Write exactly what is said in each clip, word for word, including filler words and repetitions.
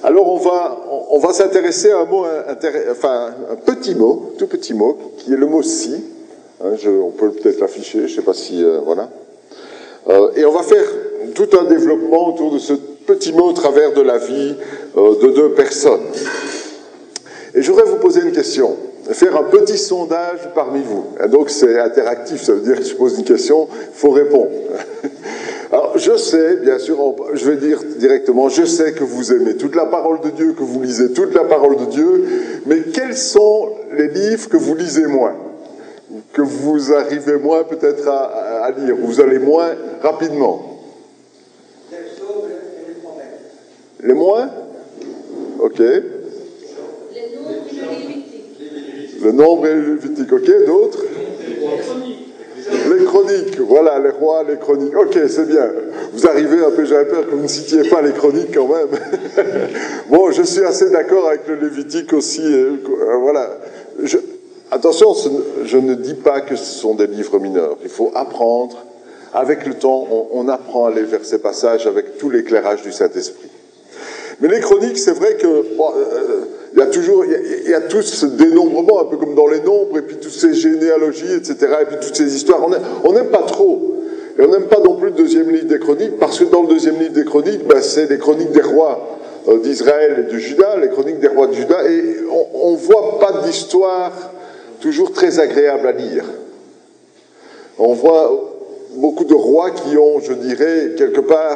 Alors on va, on va s'intéresser à un mot, enfin un petit mot, tout petit mot, qui est le mot si. Hein, je, on peut peut-être l'afficher, je ne sais pas si, euh, voilà. Euh, et on va faire tout un développement autour de ce petit mot au travers de la vie euh, de deux personnes. Et je voudrais vous poser une question, faire un petit sondage parmi vous. Et donc c'est interactif, ça veut dire que je pose une question, il faut répondre. Alors je sais, bien sûr, je vais dire directement, je sais que vous aimez toute la parole de Dieu, que vous lisez toute la parole de Dieu, mais quels sont les livres que vous lisez moins, que vous arrivez moins peut-être à, à lire, vous allez moins rapidement? Les moins? Ok. Le nombre et le Lévitique, ok, d'autres? Les chroniques, voilà, les rois, les chroniques, ok, c'est bien. Vous arrivez un peu, j'avais peur que vous ne citiez pas les chroniques quand même. Bon, je suis assez d'accord avec le Lévitique aussi, euh, voilà. Je, attention, je ne dis pas que ce sont des livres mineurs, il faut apprendre, avec le temps, on, on apprend à aller vers ces passages avec tout l'éclairage du Saint-Esprit. Mais les chroniques, c'est vrai que bon, euh, il y a toujours, il y a, il y a tout ce dénombrement, un peu comme dans les nombres, et puis toutes ces généalogies, et cetera, et puis toutes ces histoires. On n'aime pas trop. Et on n'aime pas non plus le deuxième livre des chroniques, parce que dans le deuxième livre des chroniques, ben, c'est les chroniques des rois euh, d'Israël et de Juda, les chroniques des rois de Juda, et on ne voit pas d'histoire toujours très agréable à lire. On voit beaucoup de rois qui ont, je dirais, quelque part,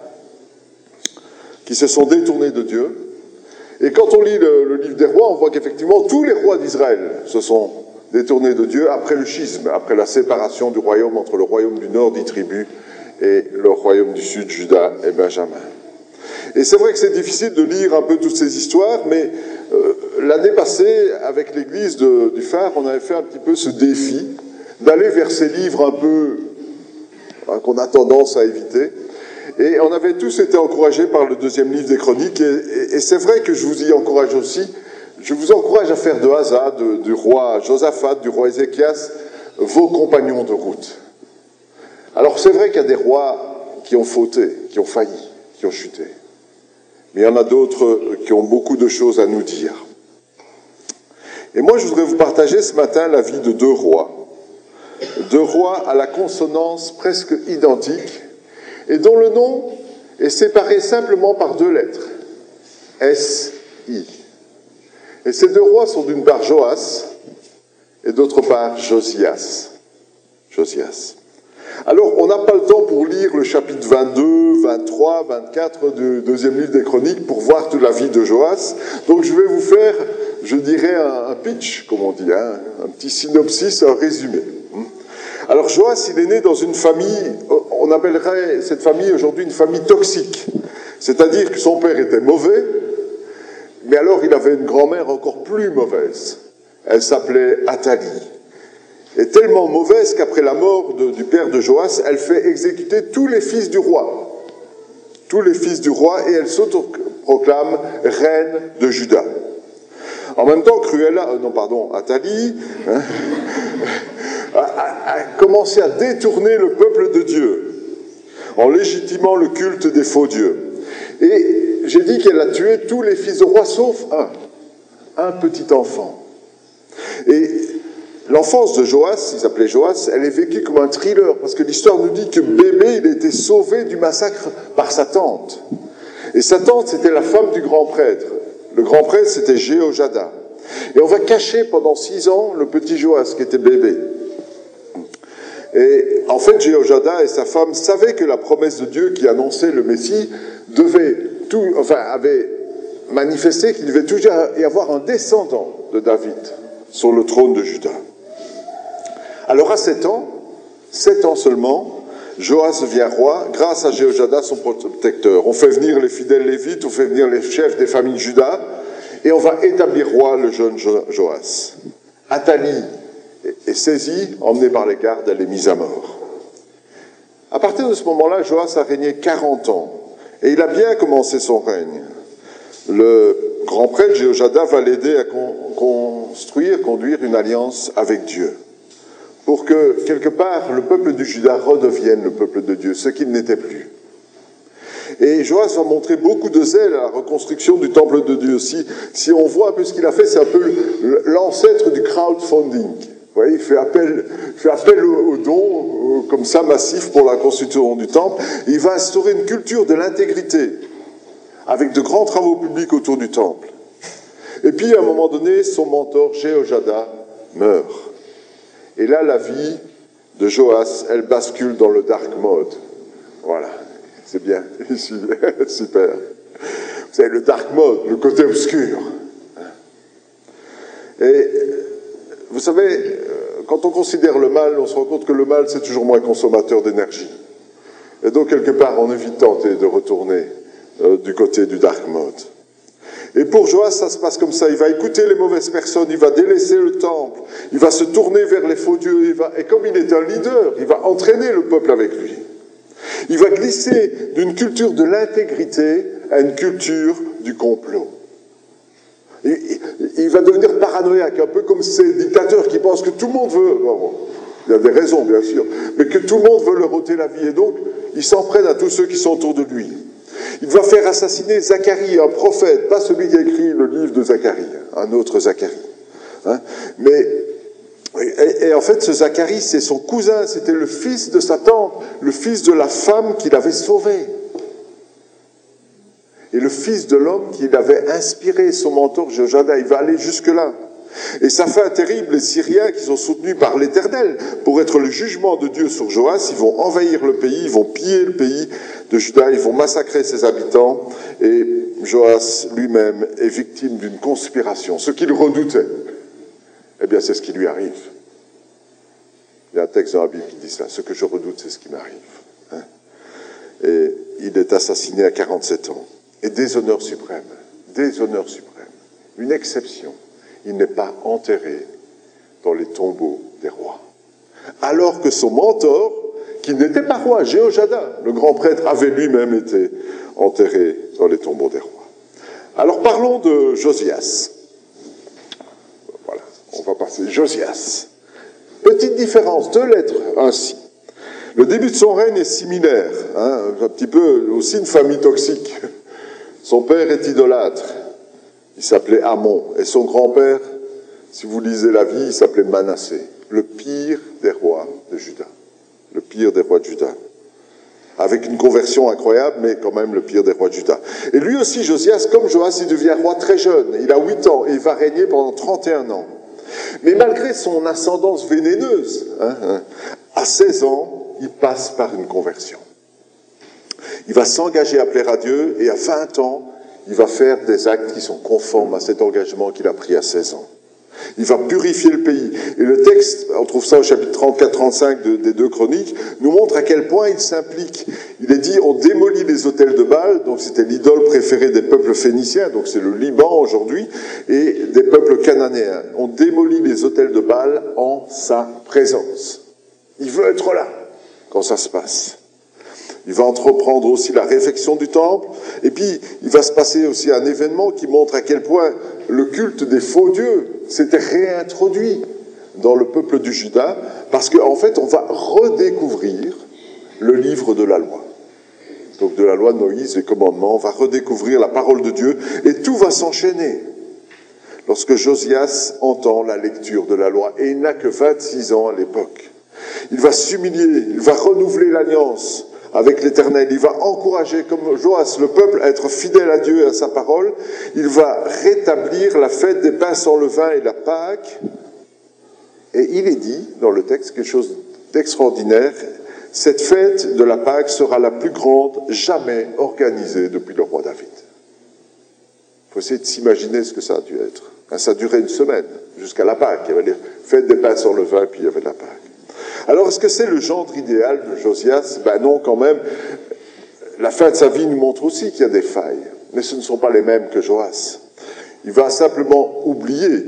qui se sont détournés de Dieu. Et quand on lit le, le livre des rois, on voit qu'effectivement, tous les rois d'Israël se sont détournés de Dieu après le schisme, après la séparation du royaume entre le royaume du nord, dix tribus, et le royaume du sud, Juda et Benjamin. Et c'est vrai que c'est difficile de lire un peu toutes ces histoires, mais euh, l'année passée, avec l'église de, du Phare, on avait fait un petit peu ce défi d'aller vers ces livres un peu hein, qu'on a tendance à éviter. Et on avait tous été encouragés par le deuxième livre des Chroniques, et, et, et c'est vrai que je vous y encourage aussi. Je vous encourage à faire de Asa, de, du roi Josaphat, du roi Ézéchias, vos compagnons de route. Alors c'est vrai qu'il y a des rois qui ont fauté, qui ont failli, qui ont chuté. Mais il y en a d'autres qui ont beaucoup de choses à nous dire. Et moi, je voudrais vous partager ce matin la vie de deux rois. Deux rois à la consonance presque identique, et dont le nom est séparé simplement par deux lettres, S I. Et ces deux rois sont d'une part Joas, et d'autre part Josias. Josias. Alors, on n'a pas le temps pour lire le chapitre vingt-deux, vingt-trois, vingt-quatre du deuxième livre des Chroniques pour voir toute la vie de Joas. Donc, je vais vous faire, je dirais, un, un pitch, comme on dit, hein, un petit synopsis, un résumé. Alors Joas, il est né dans une famille, on appellerait cette famille aujourd'hui une famille toxique. C'est-à-dire que son père était mauvais, mais alors il avait une grand-mère encore plus mauvaise. Elle s'appelait Athalie. Et tellement mauvaise qu'après la mort de, du père de Joas, elle fait exécuter tous les fils du roi. Tous les fils du roi, et elle s'autoproclame reine de Juda. En même temps, Cruella, euh, non pardon, Athalie, hein, a, a, a commencé à détourner le peuple de Dieu en légitimant le culte des faux dieux. Et j'ai dit qu'elle a tué tous les fils du roi sauf un, un petit enfant. Et l'enfance de Joas, il s'appelait Joas, elle est vécue comme un thriller, parce que l'histoire nous dit que bébé, il a été sauvé du massacre par sa tante. Et sa tante, c'était la femme du grand prêtre. Le grand prêtre, c'était Jéhojada. Et on va cacher pendant six ans le petit Joas, qui était bébé. Et en fait, Jéhojada et sa femme savaient que la promesse de Dieu qui annonçait le Messie devait tout, enfin, avait manifesté qu'il devait toujours y avoir un descendant de David sur le trône de Juda. Alors à sept ans, sept ans seulement, Joas devient roi grâce à Jéhojada, son protecteur. On fait venir les fidèles lévites, on fait venir les chefs des familles de Juda, et on va établir roi le jeune jo- Joas. Athalie est saisie, emmenée par les gardes, elle est mise à mort. À partir de ce moment-là, Joas a régné quarante ans, et il a bien commencé son règne. Le grand prêtre Jéhojada va l'aider à con- construire, conduire une alliance avec Dieu, pour que, quelque part, le peuple du Juda redevienne le peuple de Dieu, ce qu'il n'était plus. Et Joas va montrer beaucoup de zèle à la reconstruction du temple de Dieu. Si, si on voit un peu ce qu'il a fait, c'est un peu l'ancêtre du crowdfunding. Vous voyez, il fait appel, il fait appel aux, aux dons, comme ça, massifs pour la construction du temple. Il va instaurer une culture de l'intégrité, avec de grands travaux publics autour du temple. Et puis, à un moment donné, son mentor, Jéhojada, meurt. Et là, la vie de Joas, elle bascule dans le dark mode. Voilà, c'est bien, super. Vous savez, le dark mode, le côté obscur. Et vous savez, quand on considère le mal, on se rend compte que le mal, c'est toujours moins consommateur d'énergie. Et donc, quelque part, on est vite tenté de retourner euh, du côté du dark mode. Et pour Joas, ça se passe comme ça. Il va écouter les mauvaises personnes, il va délaisser le temple, il va se tourner vers les faux dieux, il va, et comme il est un leader, il va entraîner le peuple avec lui. Il va glisser d'une culture de l'intégrité à une culture du complot. Il, il, il va devenir paranoïaque, un peu comme ces dictateurs qui pensent que tout le monde veut... Bon, il y a des raisons, bien sûr, mais que tout le monde veut leur ôter la vie, et donc il s'en prenne à tous ceux qui sont autour de lui. Il va faire assassiner Zacharie, un prophète, pas celui qui a écrit le livre de Zacharie, un autre Zacharie. Hein, mais, et, et en fait, ce Zacharie, c'est son cousin, c'était le fils de sa tante, le fils de la femme qu'il avait sauvé. Et le fils de l'homme qu'il avait inspiré, son mentor Jéhojada, il va aller jusque-là. Et sa fin terrible, les Syriens qui sont soutenus par l'Éternel pour être le jugement de Dieu sur Joas, ils vont envahir le pays, ils vont piller le pays de Juda, ils vont massacrer ses habitants, et Joas lui-même est victime d'une conspiration. Ce qu'il redoutait, eh bien c'est ce qui lui arrive. Il y a un texte dans la Bible qui dit ça, ce que je redoute, c'est ce qui m'arrive. Hein? Et il est assassiné à quarante-sept ans. Et déshonneur suprême, déshonneur suprême, une exception. Il n'est pas enterré dans les tombeaux des rois. Alors que son mentor, qui n'était pas roi, Jéhojada, le grand prêtre, avait lui-même été enterré dans les tombeaux des rois. Alors parlons de Josias. Voilà, on va passer. Josias. Petite différence, deux lettres ainsi. Le début de son règne est similaire, hein, un petit peu aussi une famille toxique. Son père est idolâtre. Il s'appelait Amon. Et son grand-père, si vous lisez la vie, il s'appelait Manassé. Le pire des rois de Juda. Le pire des rois de Juda. Avec une conversion incroyable, mais quand même le pire des rois de Juda. Et lui aussi, Josias, comme Joas, il devient roi très jeune. Il a huit ans et il va régner pendant trente et un ans. Mais malgré son ascendance vénéneuse, hein, hein, à seize ans, il passe par une conversion. Il va s'engager à plaire à Dieu et à vingt ans, il va faire des actes qui sont conformes à cet engagement qu'il a pris à seize ans. Il va purifier le pays. Et le texte, on trouve ça au chapitre trente-quatre trente-cinq de, des deux Chroniques, nous montre à quel point il s'implique. Il est dit, on démolit les autels de Baal, donc c'était l'idole préférée des peuples phéniciens, donc c'est le Liban aujourd'hui, et des peuples cananéens. On démolit les autels de Baal en sa présence. Il veut être là quand ça se passe. Il va entreprendre aussi la réfection du temple, et puis il va se passer aussi un événement qui montre à quel point le culte des faux dieux s'était réintroduit dans le peuple du Juda, parce qu'en fait on va redécouvrir le livre de la loi. Donc de la loi de Moïse, les commandements, on va redécouvrir la parole de Dieu, et tout va s'enchaîner. Lorsque Josias entend la lecture de la loi, et il n'a que vingt-six ans à l'époque, il va s'humilier, il va renouveler l'alliance avec l'Éternel, il va encourager, comme Joas, le peuple à être fidèle à Dieu et à sa parole. Il va rétablir la fête des pains sans levain et la Pâque. Et il est dit, dans le texte, quelque chose d'extraordinaire, cette fête de la Pâque sera la plus grande jamais organisée depuis le roi David. Il faut essayer de s'imaginer ce que ça a dû être. Ça a duré une semaine, jusqu'à la Pâque. Il y avait les fêtes des pains sans levain, puis il y avait la Pâque. Alors, est-ce que c'est le gendre idéal de Josias? Ben non, quand même. La fin de sa vie nous montre aussi qu'il y a des failles. Mais ce ne sont pas les mêmes que Joas. Il va simplement oublier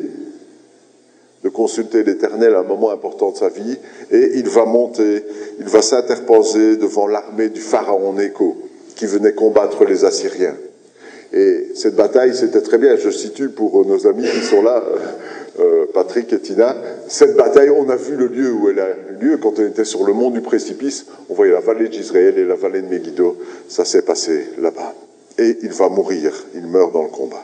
de consulter l'Éternel à un moment important de sa vie, et il va monter, il va s'interposer devant l'armée du pharaon Nécho, qui venait combattre les Assyriens. Et cette bataille, c'était très bien, je situe pour nos amis qui sont là, euh, Patrick et Tina, cette bataille, on a vu le lieu où elle a eu lieu, quand on était sur le mont du précipice, on voyait la vallée d'Israël et la vallée de Megiddo, ça s'est passé là-bas. Et il va mourir, il meurt dans le combat.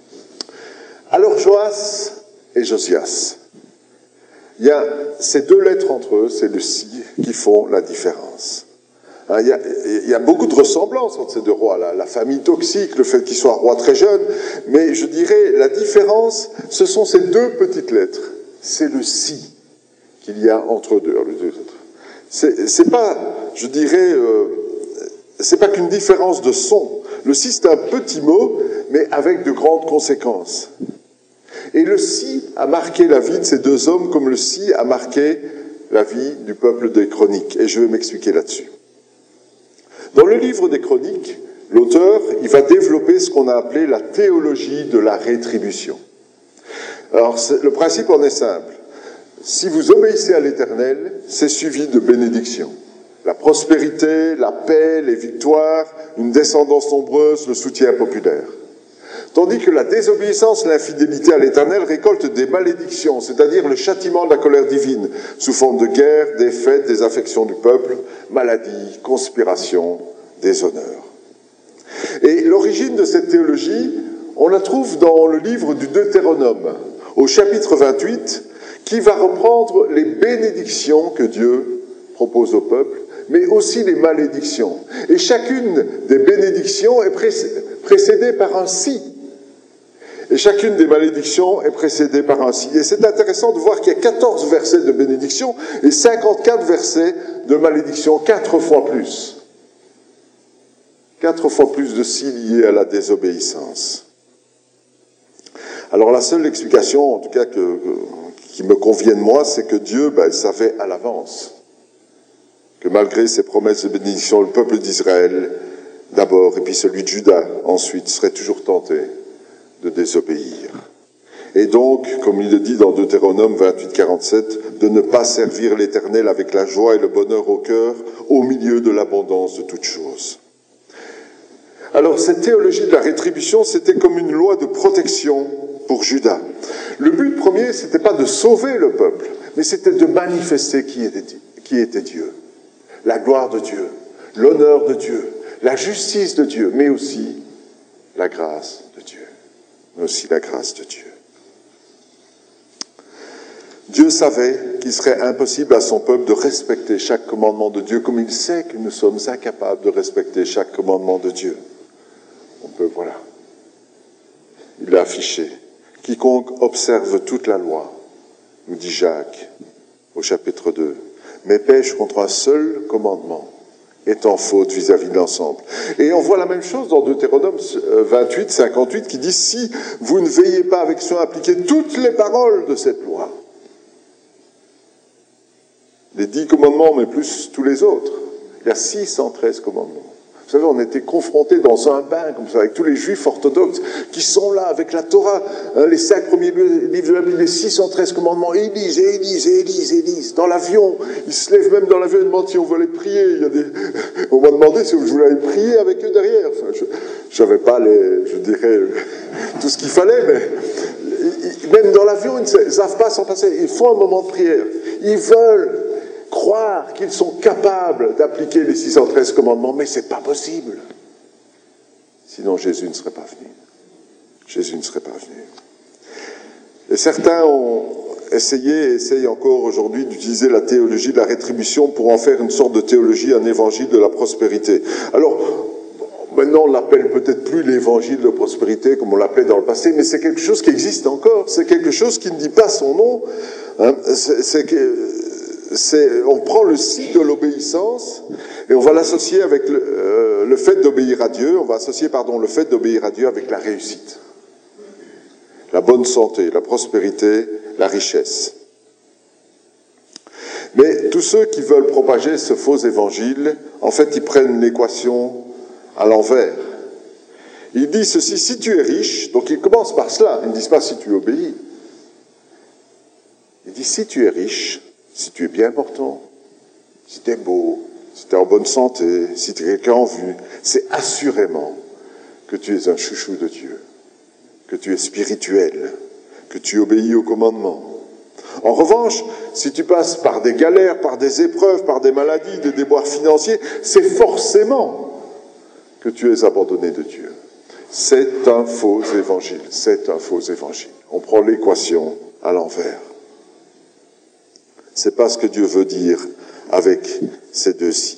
Alors Joas et Josias, il y a ces deux lettres entre eux, c'est le si qui font la différence. Il y, a, il y a beaucoup de ressemblances entre ces deux rois, la, la famille toxique, le fait qu'ils soient rois très jeunes, mais je dirais la différence, ce sont ces deux petites lettres. C'est le si qu'il y a entre eux deux. C'est, c'est pas, je dirais, euh, c'est pas qu'une différence de son. Le si c'est un petit mot, mais avec de grandes conséquences. Et le si a marqué la vie de ces deux hommes comme le si a marqué la vie du peuple des Chroniques. Et je vais m'expliquer là-dessus. Dans le livre des Chroniques, l'auteur, il va développer ce qu'on a appelé la théologie de la rétribution. Alors, le principe en est simple. Si vous obéissez à l'Éternel, c'est suivi de bénédictions. La prospérité, la paix, les victoires, une descendance nombreuse, le soutien populaire. Tandis que la désobéissance et l'infidélité à l'Éternel récoltent des malédictions, c'est-à-dire le châtiment de la colère divine, sous forme de guerre, défaite, désaffection du peuple, maladie, conspiration, déshonneur. Et l'origine de cette théologie, on la trouve dans le livre du Deutéronome, au chapitre vingt-huit, qui va reprendre les bénédictions que Dieu propose au peuple, mais aussi les malédictions. Et chacune des bénédictions est précédée par un si. Et chacune des malédictions est précédée par un si. Et c'est intéressant de voir qu'il y a quatorze versets de bénédiction et cinquante-quatre versets de malédiction, quatre fois plus. Quatre fois plus de si liés à la désobéissance. Alors la seule explication, en tout cas, que, qui me convienne moi, c'est que Dieu ben, savait à l'avance que malgré ses promesses de bénédiction, le peuple d'Israël, d'abord, et puis celui de Juda, ensuite, serait toujours tenté de désobéir. Et donc, comme il le dit dans Deutéronome vingt-huit, quarante-sept, de ne pas servir l'Éternel avec la joie et le bonheur au cœur, au milieu de l'abondance de toutes choses. Alors, cette théologie de la rétribution, c'était comme une loi de protection pour Juda. Le but premier, c'était pas de sauver le peuple, mais c'était de manifester qui était, qui était Dieu. La gloire de Dieu, l'honneur de Dieu, la justice de Dieu, mais aussi la grâce de Dieu. Mais aussi la grâce de Dieu. Dieu savait qu'il serait impossible à son peuple de respecter chaque commandement de Dieu, comme il sait que nous sommes incapables de respecter chaque commandement de Dieu. On peut, voilà. Il l'a affiché. Quiconque observe toute la loi, nous dit Jacques au chapitre deux, mais pêche contre un seul commandement, est en faute vis-à-vis de l'ensemble. Et on voit la même chose dans Deutéronome vingt-huit, cinquante-huit, qui dit « Si vous ne veillez pas avec soin à appliquer toutes les paroles de cette loi », les dix commandements, mais plus tous les autres, il y a six cent treize commandements. Vous savez, on était confrontés dans un bain, comme ça, avec tous les juifs orthodoxes qui sont là, avec la Torah, hein, les cinq premiers livres de la Bible, les six cent treize commandements, et ils lisent, et ils lisent, et ils lisent, et ils lisent. Dans l'avion, ils se lèvent même dans l'avion et demandent si on veut aller prier. Il y a des... On m'a demandé si je voulais aller prier avec eux derrière. Enfin, je n'avais pas, les, je dirais, tout ce qu'il fallait, mais même dans l'avion, ils ne savent pas s'en passer. Ils font un moment de prière. Ils veulent croire qu'ils sont capables d'appliquer les six cent treize commandements, mais c'est pas possible. Sinon, Jésus ne serait pas venu. Jésus ne serait pas venu. Et certains ont essayé et essayent encore aujourd'hui d'utiliser la théologie de la rétribution pour en faire une sorte de théologie, un évangile de la prospérité. Alors, maintenant, on l'appelle peut-être plus l'évangile de prospérité comme on l'appelait dans le passé, mais c'est quelque chose qui existe encore. C'est quelque chose qui ne dit pas son nom. Hein. C'est, c'est que... C'est, on prend le si de l'obéissance et on va l'associer avec le, euh, le fait d'obéir à Dieu, on va associer, pardon, le fait d'obéir à Dieu avec la réussite, la bonne santé, la prospérité, la richesse. Mais tous ceux qui veulent propager ce faux évangile, en fait, ils prennent l'équation à l'envers. Ils disent ceci, si tu es riche, donc ils commencent par cela, ils ne disent pas si tu obéis. Ils disent si tu es riche, si tu es bien portant, si tu es beau, si tu es en bonne santé, si tu es quelqu'un en vue, c'est assurément que tu es un chouchou de Dieu, que tu es spirituel, que tu obéis au commandement. En revanche, si tu passes par des galères, par des épreuves, par des maladies, des déboires financiers, c'est forcément que tu es abandonné de Dieu. C'est un faux évangile, c'est un faux évangile. On prend l'équation à l'envers. C'est pas ce que Dieu veut dire avec ces deux-ci.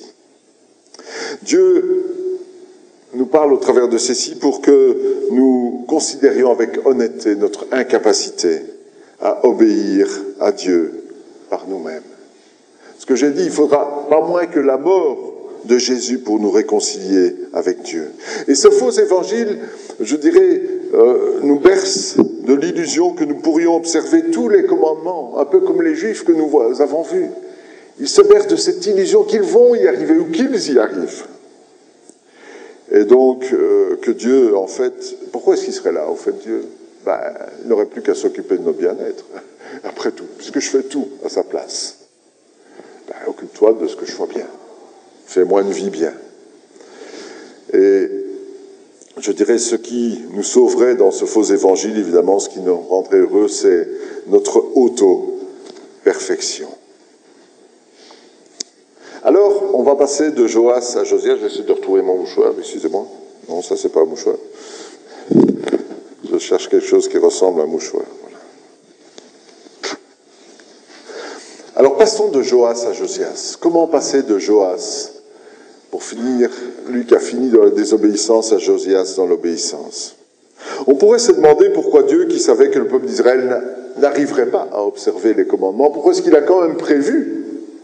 Dieu nous parle au travers de ceci pour que nous considérions avec honnêteté notre incapacité à obéir à Dieu par nous-mêmes. Ce que j'ai dit, il faudra pas moins que la mort de Jésus pour nous réconcilier avec Dieu. Et ce faux évangile, je dirais, euh, nous berce de l'illusion que nous pourrions observer tous les commandements, un peu comme les Juifs que nous avons vus. Ils se bercent de cette illusion qu'ils vont y arriver ou qu'ils y arrivent. Et donc, euh, que Dieu, en fait, pourquoi est-ce qu'il serait là, au fait, Dieu ? Ben, il n'aurait plus qu'à s'occuper de nos bien-être, après tout, puisque je fais tout à sa place. Ben, occupe-toi de ce que je fais bien. Fais-moi une vie bien. Et je dirais, ce qui nous sauverait dans ce faux évangile, évidemment, ce qui nous rendrait heureux, c'est notre auto-perfection. Alors, on va passer de Joas à Josias. J'essaie de retrouver mon mouchoir, excusez-moi. Non, ça, c'est pas un mouchoir. Je cherche quelque chose qui ressemble à un mouchoir. Voilà. Alors, passons de Joas à Josias. Comment passer de Joas pour finir, lui qui a fini dans la désobéissance, à Josias dans l'obéissance? On pourrait se demander pourquoi Dieu, qui savait que le peuple d'Israël n'arriverait pas à observer les commandements, pourquoi est-ce qu'il a quand même prévu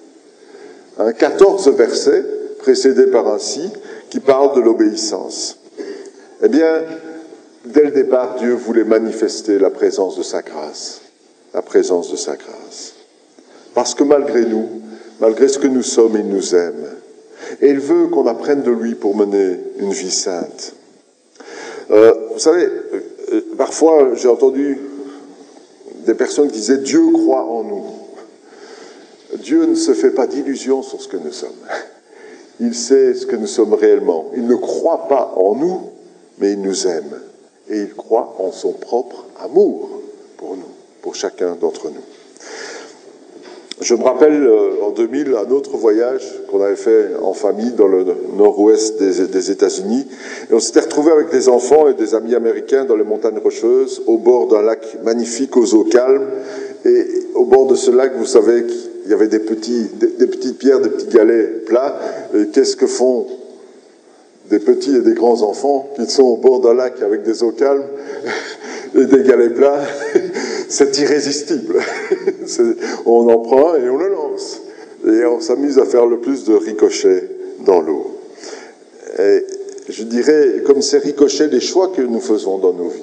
un quatorze versets, précédé par un si, qui parle de l'obéissance. Eh bien, dès le départ, Dieu voulait manifester la présence de sa grâce. La présence de sa grâce. Parce que malgré nous, malgré ce que nous sommes, il nous aime. Et il veut qu'on apprenne de lui pour mener une vie sainte. Euh, vous savez, euh, parfois j'ai entendu des personnes qui disaient « Dieu croit en nous ». Dieu ne se fait pas d'illusions sur ce que nous sommes. Il sait ce que nous sommes réellement. Il ne croit pas en nous, mais il nous aime. Et il croit en son propre amour pour nous, pour chacun d'entre nous. Je me rappelle euh, en deux mille un autre voyage qu'on avait fait en famille dans le nord-ouest des, des États-Unis. Et on s'était retrouvés avec des enfants et des amis américains dans les montagnes rocheuses, au bord d'un lac magnifique aux eaux calmes. Et au bord de ce lac, vous savez qu'il y avait des, petits, des, des petites pierres, des petits galets plats. Et qu'est-ce que font des petits et des grands enfants qui sont au bord d'un lac avec des eaux calmes et des galets plats? C'est irrésistible. C'est, on en prend un et on le lance. Et on s'amuse à faire le plus de ricochets dans l'eau. Et je dirais, comme ces ricochets, les choix que nous faisons dans nos vies,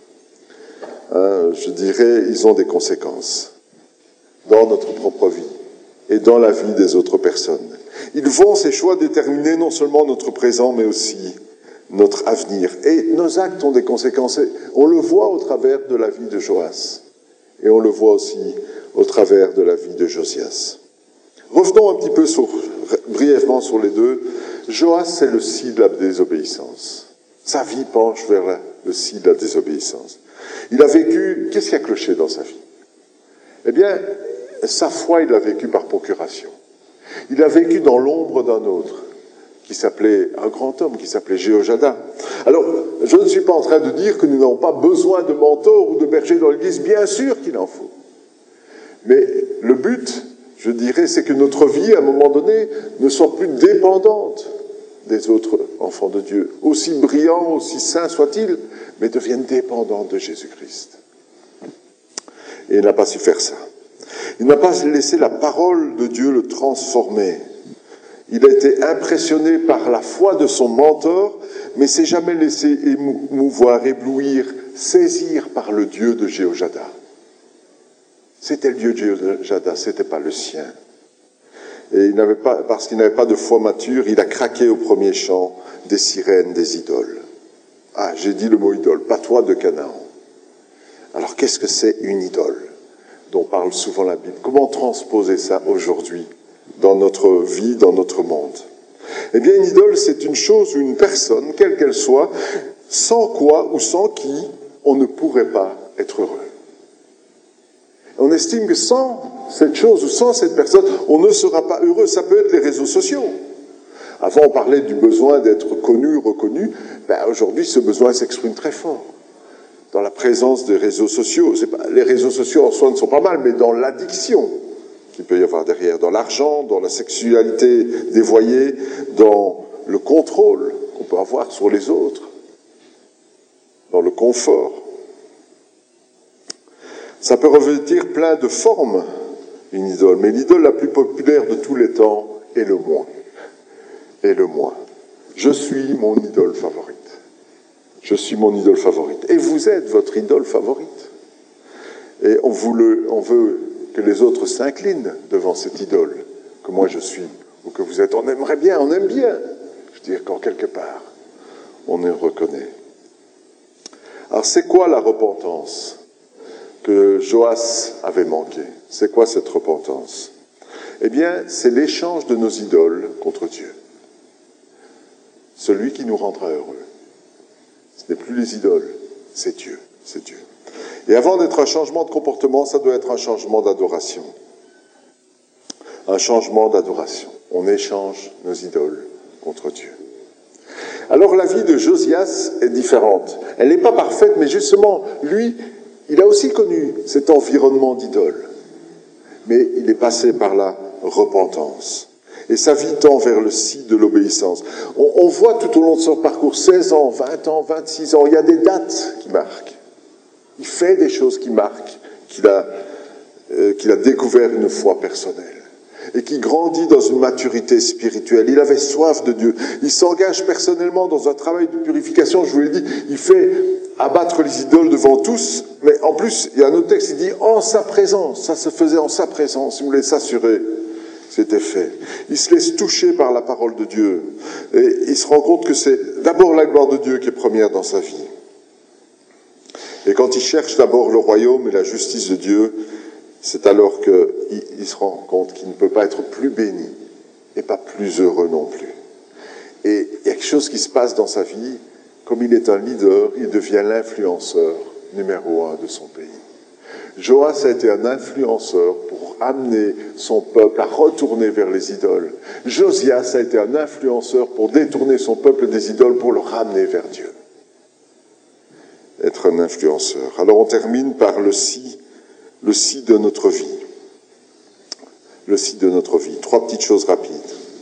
hein, je dirais, ils ont des conséquences dans notre propre vie et dans la vie des autres personnes. Ils vont, ces choix, déterminer non seulement notre présent, mais aussi notre avenir. Et nos actes ont des conséquences. On le voit au travers de la vie de Joas. Et on le voit aussi au travers de la vie de Josias. Revenons un petit peu sur, brièvement sur les deux. Joas, c'est le si de la désobéissance. Sa vie penche vers la, le si de la désobéissance. Il a vécu... Qu'est-ce qui a cloché dans sa vie? Eh bien, sa foi, il l'a vécu par procuration. Il a vécu dans l'ombre d'un autre, qui s'appelait, un grand homme qui s'appelait Jéhoiada. Alors, je ne suis pas en train de dire que nous n'avons pas besoin de mentors ou de bergers dans l'Église, bien sûr qu'il en faut. Mais le but, je dirais, c'est que notre vie, à un moment donné, ne soit plus dépendante des autres enfants de Dieu, aussi brillants, aussi saints soient-ils, mais devienne dépendante de Jésus-Christ. Et il n'a pas su faire ça. Il n'a pas laissé la parole de Dieu le transformer. Il a été impressionné par la foi de son mentor, mais s'est jamais laissé émouvoir, éblouir, saisir par le Dieu de Jéhoiada. C'était le Dieu de Jéhoiada, c'était pas le sien. Et il n'avait pas, parce qu'il n'avait pas de foi mature, il a craqué au premier chant des sirènes, des idoles. Ah, j'ai dit le mot idole, patois de Canaan. Alors qu'est-ce que c'est une idole dont parle souvent la Bible? Comment transposer ça aujourd'hui dans notre vie, dans notre monde? Eh bien, une idole, c'est une chose ou une personne, quelle qu'elle soit, sans quoi ou sans qui on ne pourrait pas être heureux. On estime que sans cette chose ou sans cette personne, on ne sera pas heureux. Ça peut être les réseaux sociaux. Avant, on parlait du besoin d'être connu, reconnu. Ben, aujourd'hui, ce besoin s'exprime très fort dans la présence des réseaux sociaux. C'est pas, les réseaux sociaux en soi ne sont pas mal, mais dans l'addiction qu'il peut y avoir derrière, dans l'argent, dans la sexualité dévoyée, dans le contrôle qu'on peut avoir sur les autres, dans le confort. Ça peut revêtir plein de formes, une idole, mais l'idole la plus populaire de tous les temps est le moi. Est le moi. Je suis mon idole favorite. Je suis mon idole favorite. Et vous êtes votre idole favorite. Et on, vous le, on veut que les autres s'inclinent devant cette idole que moi je suis, ou que vous êtes. On aimerait bien, on aime bien. Je veux dire qu'en quelque part, on le reconnaît. Alors c'est quoi la repentance que Joas avait manqué? C'est quoi cette repentance? Eh bien, c'est l'échange de nos idoles contre Dieu. Celui qui nous rendra heureux. Ce n'est plus les idoles, c'est Dieu, c'est Dieu. Et avant d'être un changement de comportement, ça doit être un changement d'adoration. Un changement d'adoration. On échange nos idoles contre Dieu. Alors la vie de Josias est différente. Elle n'est pas parfaite, mais justement, lui, il a aussi connu cet environnement d'idoles. Mais il est passé par la repentance. Et sa vie tend vers le si de l'obéissance. On, on voit tout au long de son parcours, seize ans, vingt ans, vingt-six ans, il y a des dates qui marquent. Il fait des choses qui marquent, qu'il a, euh, qu'il a découvert une foi personnelle. Et qui grandit dans une maturité spirituelle. Il avait soif de Dieu. Il s'engage personnellement dans un travail de purification. Je vous l'ai dit, il fait abattre les idoles devant tous. Mais en plus, il y a un autre texte qui dit « en sa présence ». Ça se faisait en sa présence. Il voulait s'assurer. C'était fait. Il se laisse toucher par la parole de Dieu. Et il se rend compte que c'est d'abord la gloire de Dieu qui est première dans sa vie. Et quand il cherche d'abord le royaume et la justice de Dieu, c'est alors qu'il il se rend compte qu'il ne peut pas être plus béni et pas plus heureux non plus. Et il y a quelque chose qui se passe dans sa vie. Comme il est un leader, il devient l'influenceur numéro un de son pays. Joas a été un influenceur pour amener son peuple à retourner vers les idoles. Josias a été un influenceur pour détourner son peuple des idoles pour le ramener vers Dieu. Être un influenceur. Alors on termine par le si, le si de notre vie. Le si de notre vie. Trois petites choses rapides.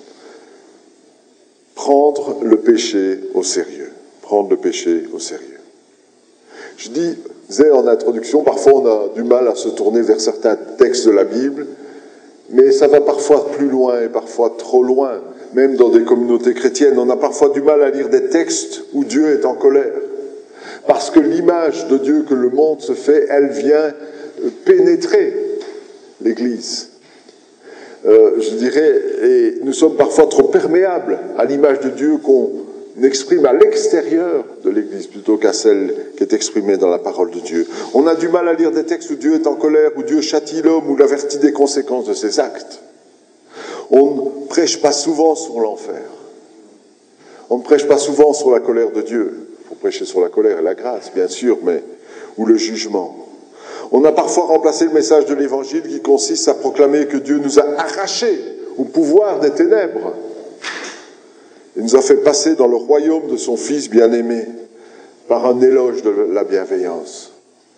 Prendre le péché au sérieux. Prendre le péché au sérieux. Je disais en introduction, parfois on a du mal à se tourner vers certains textes de la Bible, mais ça va parfois plus loin et parfois trop loin. Même dans des communautés chrétiennes, on a parfois du mal à lire des textes où Dieu est en colère. Parce que l'image de Dieu que le monde se fait, elle vient pénétrer l'Église. Euh, je dirais, et nous sommes parfois trop perméables à l'image de Dieu qu'on exprime à l'extérieur de l'Église plutôt qu'à celle qui est exprimée dans la parole de Dieu. On a du mal à lire des textes où Dieu est en colère, où Dieu châtie l'homme, où l'avertit des conséquences de ses actes. On ne prêche pas souvent sur l'enfer. On ne prêche pas souvent sur la colère de Dieu. Il faut prêcher sur la colère et la grâce, bien sûr, mais ou le jugement. On a parfois remplacé le message de l'Évangile qui consiste à proclamer que Dieu nous a arrachés au pouvoir des ténèbres. Il nous a fait passer dans le royaume de son Fils bien-aimé par un éloge de la bienveillance.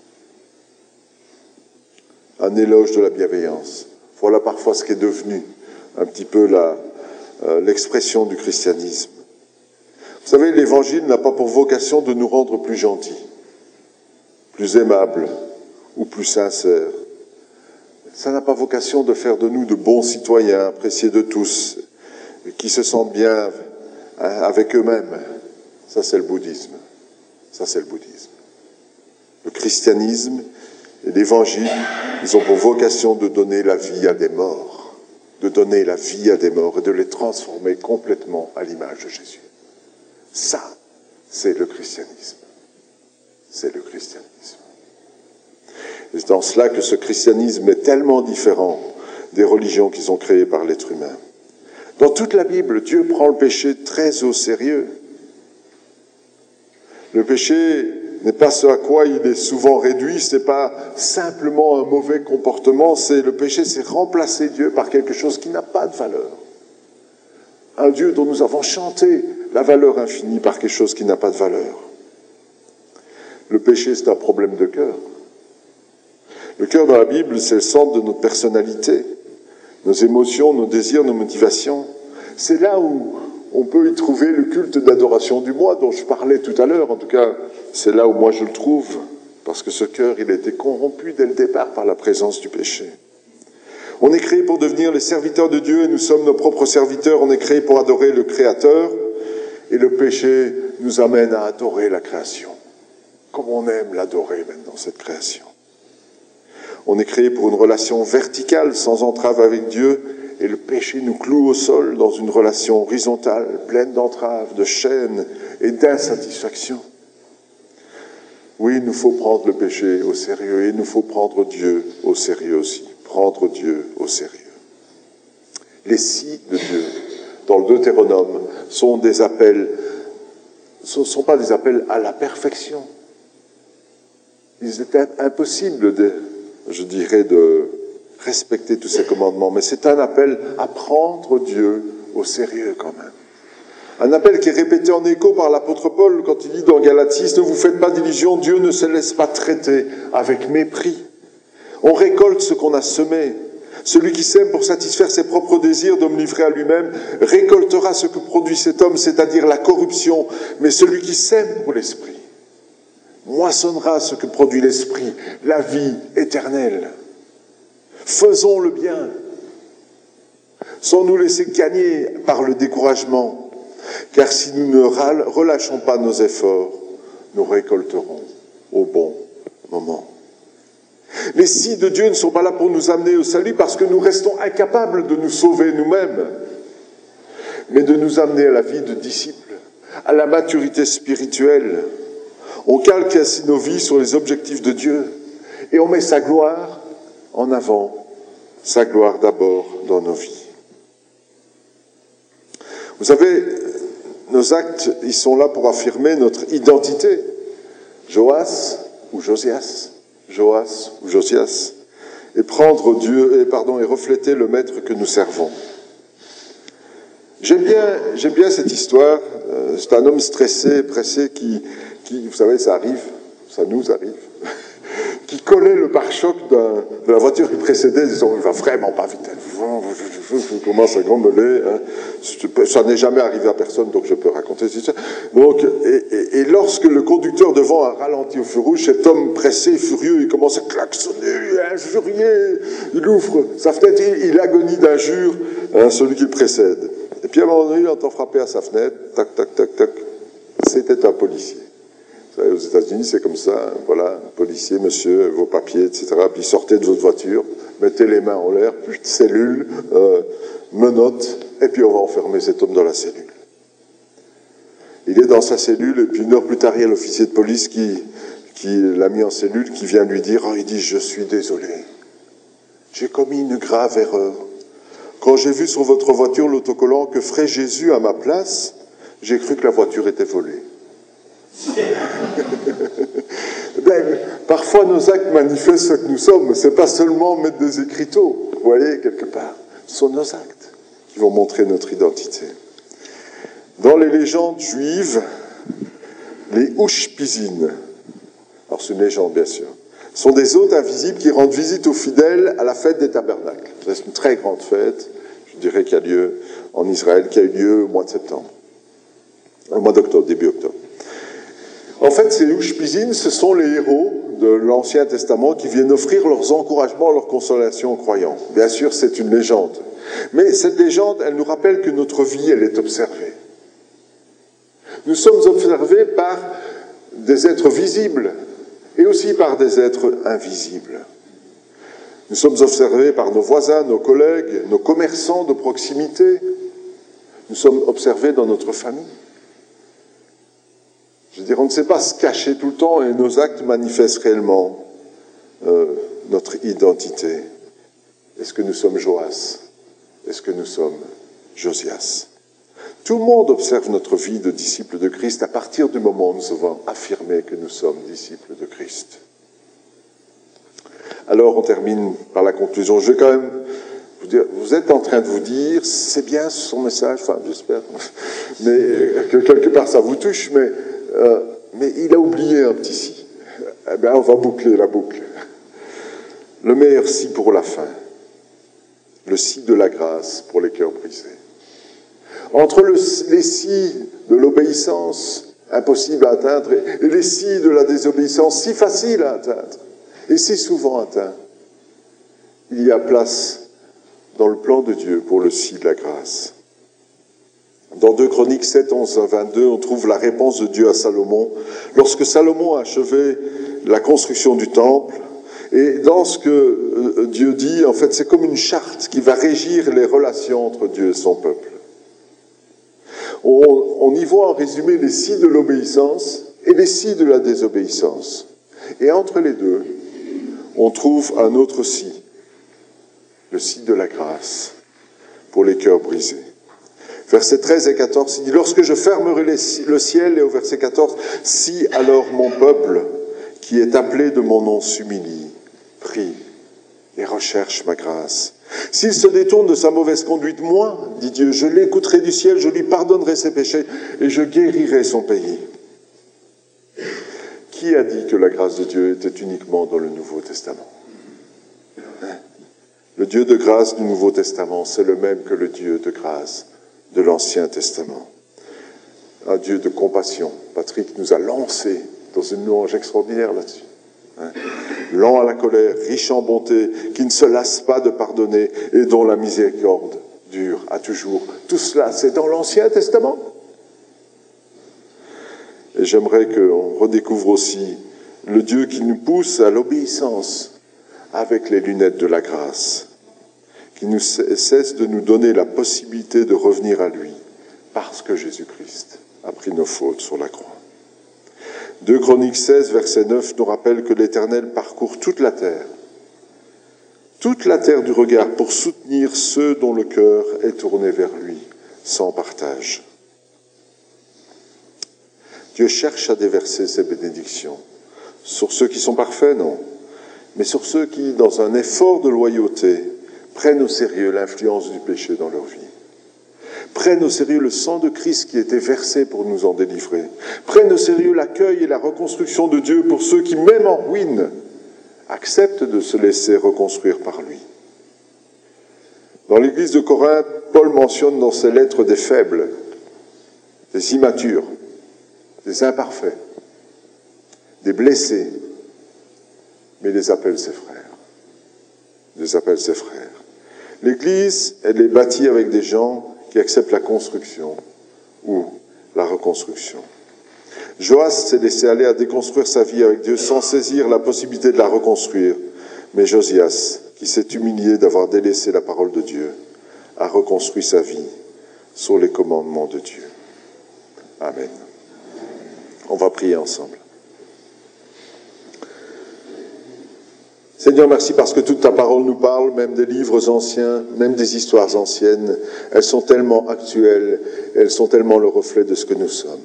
Un éloge de la bienveillance. Voilà parfois ce qui est devenu un petit peu la, euh, l'expression du christianisme. Vous savez, l'Évangile n'a pas pour vocation de nous rendre plus gentils, plus aimables ou plus sincères. Ça n'a pas vocation de faire de nous de bons citoyens, appréciés de tous, qui se sentent bien avec eux-mêmes. Ça, c'est le bouddhisme. Ça, c'est le bouddhisme. Le christianisme et l'Évangile, ils ont pour vocation de donner la vie à des morts, de donner la vie à des morts et de les transformer complètement à l'image de Jésus. Ça, c'est le christianisme. C'est le christianisme. Et c'est dans cela que ce christianisme est tellement différent des religions qui sont créées par l'être humain. Dans toute la Bible, Dieu prend le péché très au sérieux. Le péché n'est pas ce à quoi il est souvent réduit, ce n'est pas simplement un mauvais comportement, c'est le péché, c'est remplacer Dieu par quelque chose qui n'a pas de valeur. Un Dieu dont nous avons chanté la valeur infinie par quelque chose qui n'a pas de valeur. Le péché, c'est un problème de cœur. Le cœur dans la Bible, c'est le centre de notre personnalité, nos émotions, nos désirs, nos motivations. C'est là où on peut y trouver le culte d'adoration du moi dont je parlais tout à l'heure. En tout cas, c'est là où moi je le trouve, parce que ce cœur, il a été corrompu dès le départ par la présence du péché. On est créé pour devenir les serviteurs de Dieu et nous sommes nos propres serviteurs. On est créé pour adorer le Créateur et le péché nous amène à adorer la création. Comme on aime l'adorer maintenant, cette création. On est créé pour une relation verticale, sans entrave avec Dieu, et le péché nous cloue au sol dans une relation horizontale, pleine d'entraves, de chaînes et d'insatisfaction. Oui, il nous faut prendre le péché au sérieux, et il nous faut prendre Dieu au sérieux aussi. Prendre Dieu au sérieux. Les si de Dieu, dans le Deutéronome, sont des appels, ne sont pas des appels à la perfection. Il était impossible de, je dirais, de respecter tous ces commandements, mais c'est un appel à prendre Dieu au sérieux quand même. Un appel qui est répété en écho par l'apôtre Paul quand il dit dans Galates six, « Ne vous faites pas d'illusions, Dieu ne se laisse pas traiter avec mépris. On récolte ce qu'on a semé. Celui qui sème pour satisfaire ses propres désirs d'homme livré à lui-même récoltera ce que produit cet homme, c'est-à-dire la corruption. Mais celui qui sème pour l'esprit moissonnera ce que produit l'esprit, la vie éternelle. Faisons le bien, sans nous laisser gagner par le découragement, car si nous ne relâchons pas nos efforts, nous récolterons au bon moment. Les si de Dieu ne sont pas là pour nous amener au salut parce que nous restons incapables de nous sauver nous-mêmes, mais de nous amener à la vie de disciples, à la maturité spirituelle. On calque ainsi nos vies sur les objectifs de Dieu et on met sa gloire en avant, sa gloire d'abord dans nos vies. Vous savez, nos actes, ils sont là pour affirmer notre identité. Joas ou Josias, Joas ou Josias, et prendre Dieu, et pardon, et refléter le maître que nous servons. J'aime bien, j'aime bien cette histoire. C'est un homme stressé, pressé, qui, qui, vous savez, ça arrive, ça nous arrive, qui collait le pare-choc d'un, de la voiture qui précédait, disant, il va vraiment pas vite. Je commence à grommeler. Hein. Ça n'est jamais arrivé à personne, donc je peux raconter cette histoire. Donc, et, et, et lorsque le conducteur devant a ralenti au feu rouge, cet homme pressé, furieux, il commence à klaxonner, injurier, il ouvre sa fenêtre, il, il agonie d'injures, hein, celui qui le précède. Et puis à un moment donné, il entend frapper à sa fenêtre, tac, tac, tac, tac. C'était un policier. Vous savez, aux États-Unis, c'est comme ça. Voilà, policier, monsieur, vos papiers, et cetera. Puis sortez de votre voiture, mettez les mains en l'air, cellule, euh, menottes, et puis on va enfermer cet homme dans la cellule. Il est dans sa cellule, et puis une heure plus tard, il y a l'officier de police qui, qui l'a mis en cellule, qui vient lui dire, oh, il dit, je suis désolé. J'ai commis une grave erreur. Quand j'ai vu sur votre voiture l'autocollant que ferait Jésus à ma place, j'ai cru que la voiture était volée. Ben, parfois nos actes manifestent ce que nous sommes. Ce n'est pas seulement mettre des écriteaux, vous voyez, quelque part. Ce sont nos actes qui vont montrer notre identité. Dans les légendes juives, les Ushpizin, alors c'est une légende bien sûr, sont des hôtes invisibles qui rendent visite aux fidèles à la fête des tabernacles. C'est une très grande fête, je dirais, qui a lieu en Israël, qui a eu lieu au mois de septembre, au mois d'octobre, début octobre. En fait, ces Ushpizin, ce sont les héros de l'Ancien Testament qui viennent offrir leurs encouragements, leurs consolations aux croyants. Bien sûr, c'est une légende. Mais cette légende, elle nous rappelle que notre vie, elle est observée. Nous sommes observés par des êtres visibles et aussi par des êtres invisibles. Nous sommes observés par nos voisins, nos collègues, nos commerçants de proximité. Nous sommes observés dans notre famille. Je veux dire, on ne sait pas se cacher tout le temps et nos actes manifestent réellement euh, notre identité. Est-ce que nous sommes Joas? Est-ce que nous sommes Josias? Tout le monde observe notre vie de disciples de Christ à partir du moment où nous avons affirmé que nous sommes disciples de Christ. Alors on termine par la conclusion. Je vais quand même vous dire, vous êtes en train de vous dire, c'est bien son message, enfin j'espère, mais que quelque part ça vous touche, mais, euh, mais il a oublié un petit si. Eh bien on va boucler la boucle. Le meilleur si pour la fin. Le si de la grâce pour les cœurs brisés. Entre le, les si de l'obéissance impossible à atteindre et les si de la désobéissance si facile à atteindre et si souvent atteint, il y a place dans le plan de Dieu pour le si de la grâce. Dans deux Chroniques sept, onze à vingt-deux, on trouve la réponse de Dieu à Salomon. Lorsque Salomon a achevé la construction du temple, et dans ce que Dieu dit, en fait, c'est comme une charte qui va régir les relations entre Dieu et son peuple. On, on y voit en résumé les si de l'obéissance et les si de la désobéissance. Et entre les deux, on trouve un autre si, le si de la grâce pour les cœurs brisés. Versets treize et quatorze, il dit « Lorsque je fermerai les, le ciel » et au verset quatorze, « Si alors mon peuple, qui est appelé de mon nom, s'humilie, prie et recherche ma grâce. S'il se détourne de sa mauvaise conduite, moi, dit Dieu, je l'écouterai du ciel, je lui pardonnerai ses péchés et je guérirai son pays. » Qui a dit que la grâce de Dieu était uniquement dans le Nouveau Testament ? Le Dieu de grâce du Nouveau Testament, c'est le même que le Dieu de grâce de l'Ancien Testament. Un Dieu de compassion. Patrick nous a lancé dans une louange extraordinaire là-dessus. Hein? Lent à la colère, riche en bonté, qui ne se lasse pas de pardonner et dont la miséricorde dure à toujours. Tout cela, c'est dans l'Ancien Testament. Et j'aimerais qu'on redécouvre aussi le Dieu qui nous pousse à l'obéissance avec les lunettes de la grâce, qui ne cesse de nous donner la possibilité de revenir à lui, parce que Jésus-Christ a pris nos fautes sur la croix. deux Chroniques seize, verset neuf, nous rappelle que l'Éternel parcourt toute la terre, toute la terre du regard, pour soutenir ceux dont le cœur est tourné vers lui, sans partage. Dieu cherche à déverser ses bénédictions. Sur ceux qui sont parfaits, non, mais sur ceux qui, dans un effort de loyauté, prennent au sérieux l'influence du péché dans leur vie. Prennent au sérieux le sang de Christ qui a été versé pour nous en délivrer. Prennent au sérieux l'accueil et la reconstruction de Dieu pour ceux qui, même en ruine, acceptent de se laisser reconstruire par lui. Dans l'église de Corinthe, Paul mentionne dans ses lettres des faibles, des immatures, des imparfaits, des blessés, mais les appelle ses frères. Les appelle ses frères. L'église, elle est bâtie avec des gens qui acceptent la construction ou la reconstruction. Joas s'est laissé aller à déconstruire sa vie avec Dieu sans saisir la possibilité de la reconstruire. Mais Josias, qui s'est humilié d'avoir délaissé la parole de Dieu, a reconstruit sa vie sur les commandements de Dieu. Amen. On va prier ensemble. Seigneur, merci parce que toute ta parole nous parle, même des livres anciens, même des histoires anciennes. Elles sont tellement actuelles, elles sont tellement le reflet de ce que nous sommes.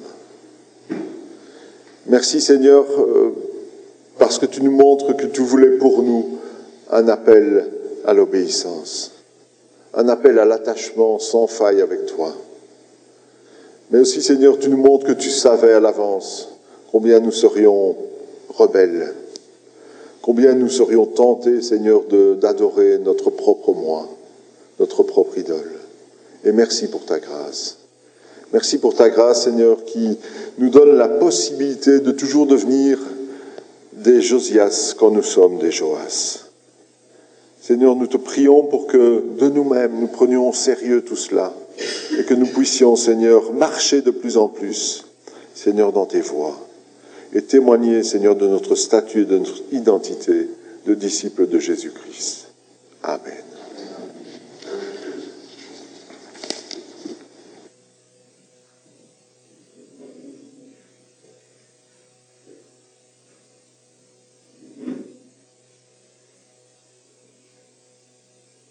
Merci Seigneur, parce que tu nous montres que tu voulais pour nous un appel à l'obéissance, un appel à l'attachement sans faille avec toi. Mais aussi Seigneur, tu nous montres que tu savais à l'avance combien nous serions rebelles, combien nous serions tentés, Seigneur, de, d'adorer notre propre moi, notre propre idole. Et merci pour ta grâce. Merci pour ta grâce, Seigneur, qui nous donne la possibilité de toujours devenir des Josias quand nous sommes des Joas. Seigneur, nous te prions pour que de nous-mêmes, nous prenions au sérieux tout cela et que nous puissions, Seigneur, marcher de plus en plus, Seigneur, dans tes voies. Et témoigner, Seigneur, de notre statut et de notre identité de disciples de Jésus-Christ. Amen.